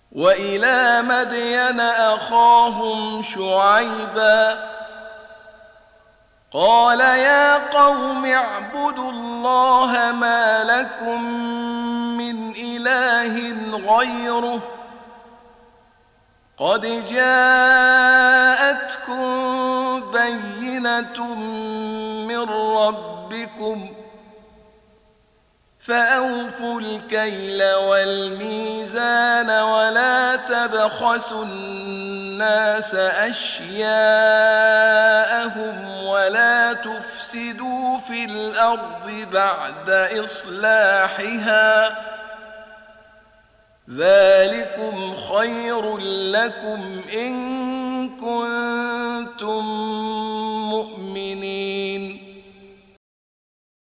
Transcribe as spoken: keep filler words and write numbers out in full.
وإلى مدين أخاهم شعيبا قال يا قوم اعبدوا الله ما لكم من إله غيره قد جاءتكم بينة من ربكم فأوفوا الكيل والميزان ولا تبخسوا الناس أشياءهم ولا تفسدوا في الأرض بعد إصلاحها ذلكم خير لكم إن كنتم مؤمنين.